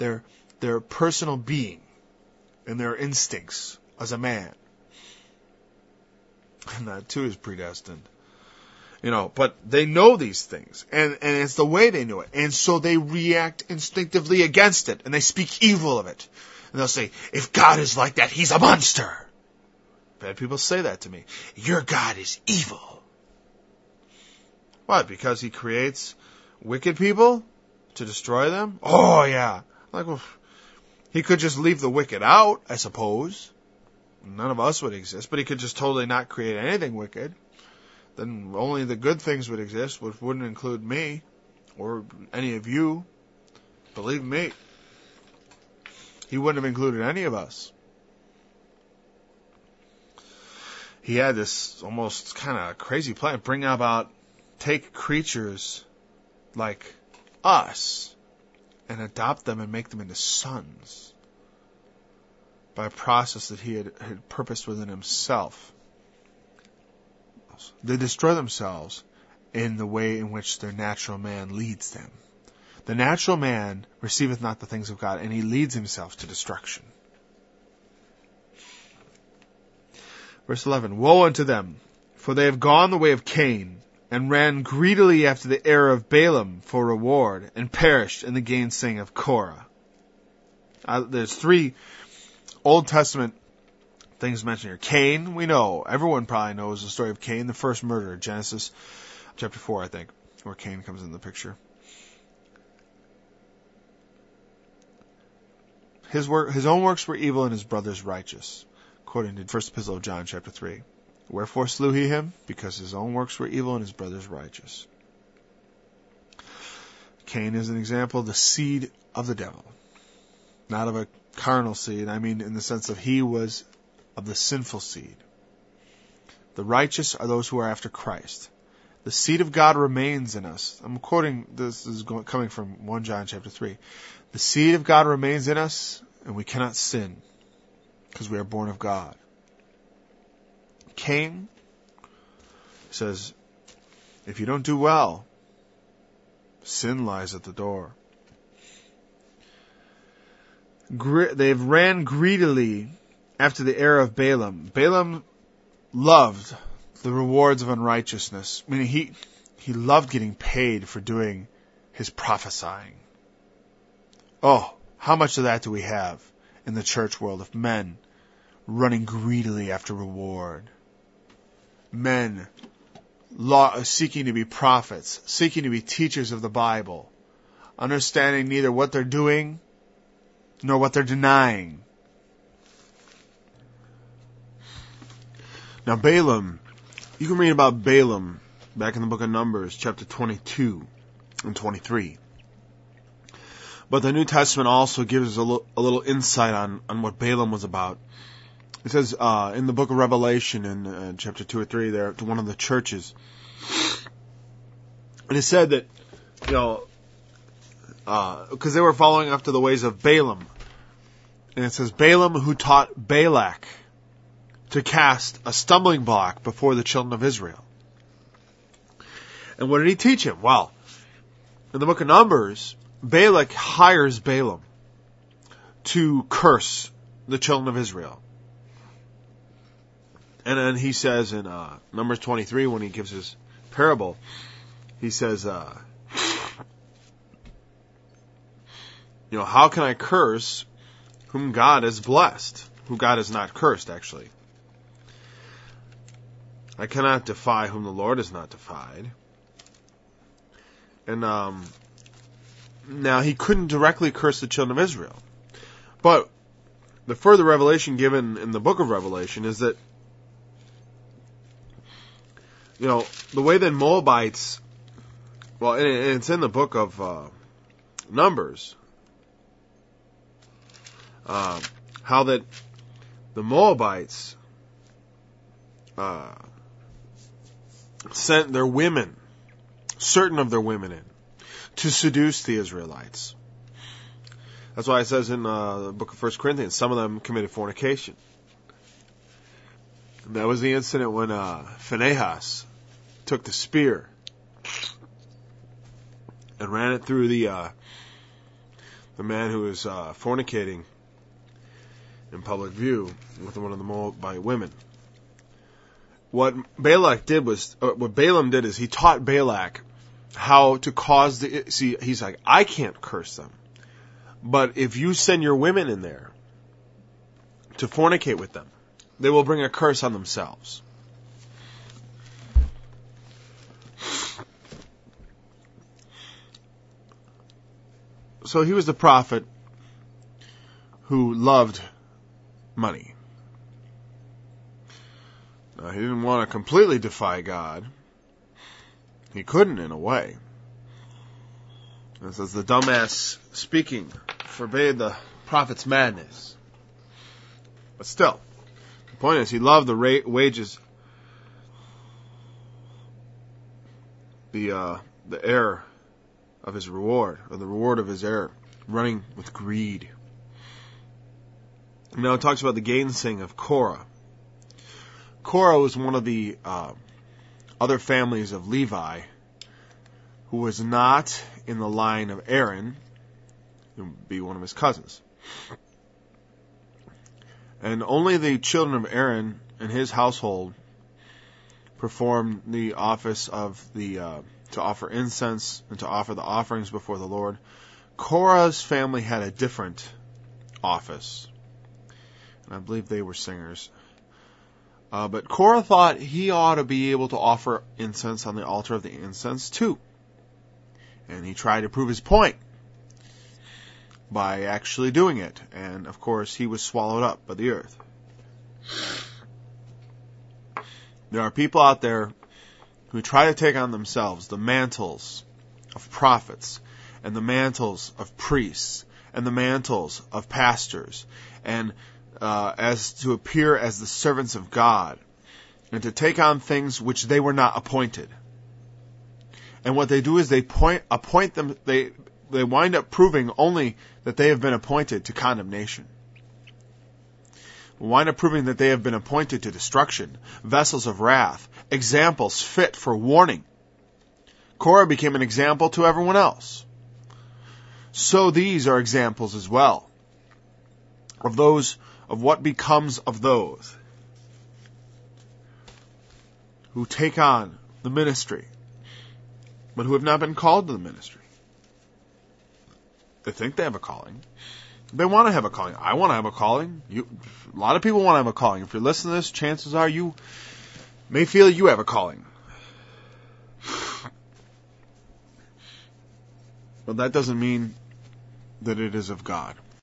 their personal being and their instincts as a man. And that too is predestined. But they know these things, and it's the way they know it, and so they react instinctively against it, and they speak evil of it. And they'll say, if God is like that, he's a monster. Bad people say that to me. Your God is evil. What, because he creates wicked people to destroy them? Oh, yeah. Well, he could just leave the wicked out, I suppose. None of us would exist, but he could just totally not create anything wicked. Then only the good things would exist, which wouldn't include me or any of you. Believe me. He wouldn't have included any of us. He had this almost kind of crazy plan, take creatures like us and adopt them and make them into sons by a process that he had purposed within himself. They destroy themselves in the way in which their natural man leads them. The natural man receiveth not the things of God, and he leads himself to destruction. Verse 11, woe unto them, for they have gone the way of Cain, and ran greedily after the error of Balaam for reward, and perished in the gainsaying of Korah. There's 3 Old Testament things mentioned here. Cain, we know. Everyone probably knows the story of Cain, the first murderer. Genesis chapter 4, I think, where Cain comes in the picture. His own works were evil and his brother's righteous, according to First Epistle of John chapter 3. Wherefore slew he him? Because his own works were evil and his brother's righteous. Cain is an example of the seed of the devil. Not of a carnal seed, I mean in the sense of he was of the sinful seed. The righteous are those who are after Christ. The seed of God remains in us. I'm quoting, this is coming from 1 John chapter 3. The seed of God remains in us, and we cannot sin, because we are born of God. Cain says, if you don't do well, sin lies at the door. They've ran greedily after the error of Balaam. Balaam loved the rewards of unrighteousness. Meaning he loved getting paid for doing his prophesying. Oh, how much of that do we have in the church world of men running greedily after reward? Men seeking to be prophets, seeking to be teachers of the Bible, understanding neither what they're doing nor what they're denying. Now Balaam, you can read about Balaam back in the book of Numbers, chapter 22 and 23. But the New Testament also gives us a little insight on what Balaam was about. It says in the book of Revelation in chapter 2 or 3 there to one of the churches. And it said that, because they were following after the ways of Balaam. And it says, Balaam who taught Balak to cast a stumbling block before the children of Israel. And what did he teach him? Well, in the book of Numbers, Balak hires Balaam to curse the children of Israel. And then he says in Numbers 23, when he gives his parable, he says, how can I curse whom God has blessed? Who God has not cursed, actually. I cannot defy whom the Lord has not defied. And now he couldn't directly curse the children of Israel. But the further revelation given in the book of Revelation is that, the way that Moabites, well, and it's in the book of Numbers, how that the Moabites sent their women, certain of their women in, to seduce the Israelites. That's why it says in the book of 1 Corinthians, some of them committed fornication. And that was the incident when Phinehas took the spear and ran it through the the man who was fornicating in public view with one of the Moabite women. What Balaam did is he taught Balak how to cause he's like, I can't curse them. But if you send your women in there to fornicate with them, they will bring a curse on themselves. So he was the prophet who loved money. Now, he didn't want to completely defy God. He couldn't, in a way. It says the dumbass speaking forbade the prophet's madness. But still, the point is, he loved the wages, the error of his reward, or the reward of his error, running with greed. Now it talks about the gainsaying of Korah. Korah was one of the other families of Levi who was not in the line of Aaron, who would be one of his cousins. And only the children of Aaron and his household performed the office of to offer incense and to offer the offerings before the Lord. Korah's family had a different office. And I believe they were singers. But Korah thought he ought to be able to offer incense on the altar of the incense too. And he tried to prove his point by actually doing it. And of course he was swallowed up by the earth. There are people out there who try to take on themselves the mantles of prophets and the mantles of priests and the mantles of pastors, and as to appear as the servants of God, and to take on things which they were not appointed. And what they do is they appoint them. They wind up proving only that they have been appointed to condemnation. Wind up proving that they have been appointed to destruction, vessels of wrath, examples fit for warning. Korah became an example to everyone else. So these are examples as well of what becomes of those who take on the ministry, but who have not been called to the ministry. They think they have a calling. They want to have a calling. I want to have a calling. A lot of people want to have a calling. If you're listening to this, chances are you may feel you have a calling. But that doesn't mean that it is of God.